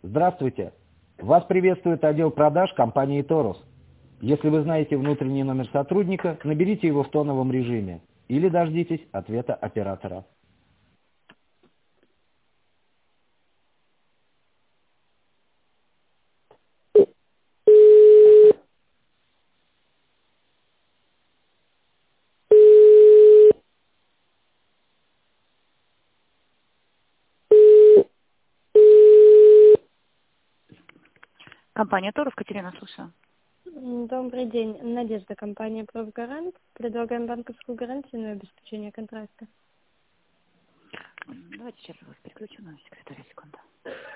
Здравствуйте. Вас приветствует отдел продаж компании Торус. Если вы знаете внутренний номер сотрудника, наберите его в тоновом режиме или дождитесь ответа оператора. Компания Торус, Катерина, слушаю. Добрый день. Надежда, компания «Профгарант». Предлагаем банковскую гарантию на обеспечение контракта. Давайте сейчас я вас переключу на секретаря, секунду.